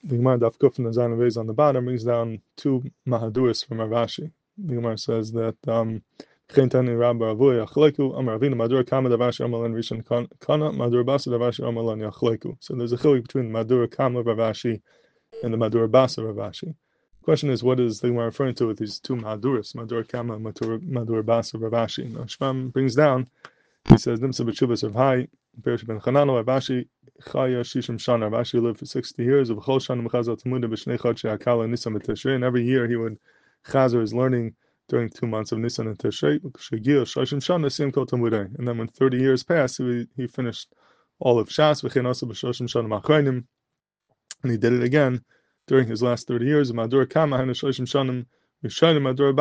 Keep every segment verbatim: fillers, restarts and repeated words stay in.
the Gemara Daf Kuf and the Zayin Vez on the bottom brings down two Mahaduris from Rav Ashi. The Gemara says that um Chen Tani Rabba Avuy Yachleku Amar Avinu Madur Kama Rav Ashi Amalan Rishon Kana Madur Basa Rav Ashi Amalan Yachleku. So there's a chiluk between Madur Kama Rav Ashi and the Madur Basa Rav Ashi. The question is, what is the Gemara referring to with these two Mahaduris, Madur Kama and Madur Madur Basa Rav Ashi? Now Shvam brings down. He says, Nimsa b'tshuvas of Hai, Perish ben Chanano, Rav Ashi, Chaya Shishim Shana. Rav Ashi lived for sixty years. Of Chol Shana Mechazal Tamuda b'Shnei Chodshei Hakala Nisan b'Tishrei. And every year he would chazer his learning during two months of Nisan and Tishrei. Shegil Shashim Shana Sim Kol Tamudei. And then when thirty years passed, he, he finished all of Shas. V'chein also b'Shashim Shana Machreinim. And he did it again during his last thirty years. Madur Kama Hana Shashim Shanim. So the Madur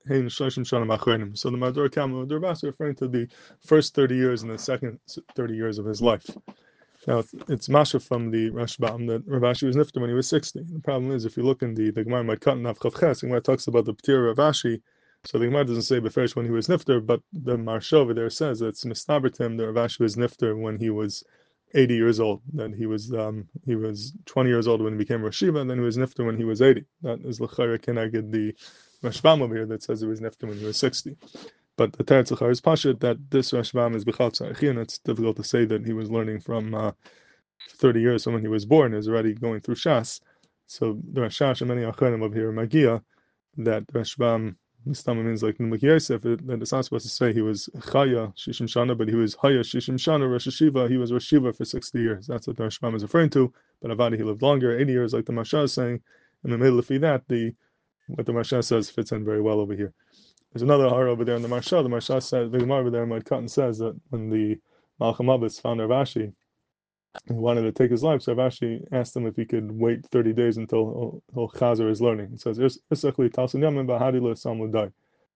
Kama Madur Basa referring to the first thirty years and the second thirty years of his life. Now it's, it's Masha from the Rashbam that Rav Ashi was nifter when he was sixty. The problem is, if you look in the the Gemara might cut in Avchav Ches, the Gemara talks about the P'tir Rav Ashi. So the Gemara doesn't say befresh when he was nifter, but the Marsha over there says that it's mistaber to him that Rav Ashi was nifter when he was eighty years old. That he was um, he was twenty years old when he became Rosh Yeshiva, and then he was nifter when he was eighty. That is l'chayra keneged the Rashbam over here that says he was nifter when he was sixty. But the Teretz l'chayra is pashut that this Rashbam is b'chal tzarich, and it's difficult to say that he was learning from uh, thirty years from when he was born. He was already going through Shas. So the Rashash and many acharim over here Magia that Rashbam Mistama means like Numuk Yosef, that it's not supposed to say he was Chaya Shishim Shana, but he was Haya Shishim Shana Rosh Hashiva. He was Rosh Hashiva for sixty years. That's what the Rashbam is referring to. But Avadi, he lived longer, eighty years, like the Marsha is saying. And the middle of that, the what the Marsha says fits in very well over here. There's another har over there in the Marsha. The Marsha says, the Gemara over there in Mad Katan says that when the Malcham Abbas found Rav Ashi, he wanted to take his life, so Rav Ashi asked him if he could wait thirty days until he'll, he'll chazer his learning. He says, Isachli Talsin Yamin Bahadi Lo Samudai.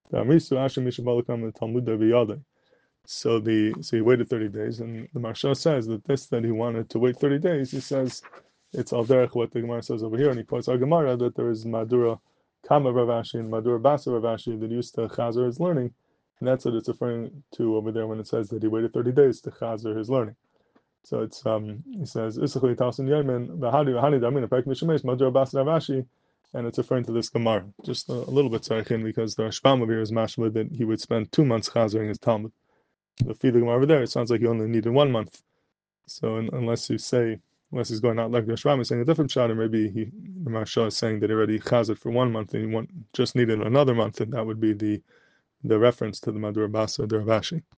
So the so he waited thirty days, and the Marsha says that this that he wanted to wait thirty days. He says it's al derech what the Gemara says over here, and he quotes our Gemara that there is Madura Kama Rav Ashi and Madura Basa Rav Ashi that used to chazer his learning, and that's what it's referring to over there when it says that he waited thirty days to chazer his learning. So it's um he says Isachli Talsin Yamin Bahadi Bahadi Damin Pek Mishemesh Madura Basa Rav Ashi. And it's referring to this Gemara. Just a, a little bit tzarichin because the Rashbam over here is mashma that he would spend two months chazering his Talmud. The feed the Gemara over there, it sounds like he only needed one month. So in, unless you say, unless he's going out like the Rashbam is saying a different shot, or maybe he, the Marsha is saying that he already chazered for one month and he want, just needed another month, and that would be the the reference to the Madur Basa or the Rav Ashi.